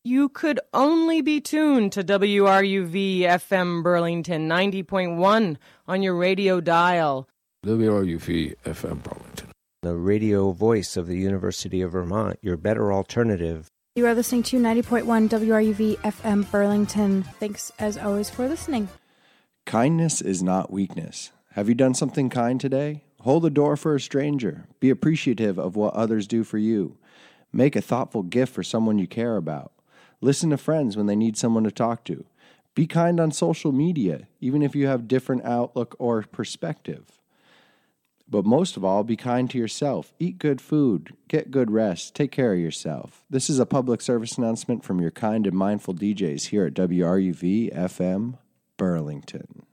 You could only be tuned to WRUV FM Burlington 90.1 on your radio dial. WRUV FM Burlington, the radio voice of the University of Vermont, your better alternative. You are listening to 90.1 WRUV FM Burlington. Thanks, as always, for listening. Kindness is not weakness. Have you done something kind today? Hold the door for a stranger. Be appreciative of what others do for you. Make a thoughtful gift for someone you care about. Listen to friends when they need someone to talk to. Be kind on social media, even if you have different outlook or perspective. But most of all, be kind to yourself. Eat good food. Get good rest. Take care of yourself. This is a public service announcement from your kind and mindful DJs here at WRUV FM Burlington.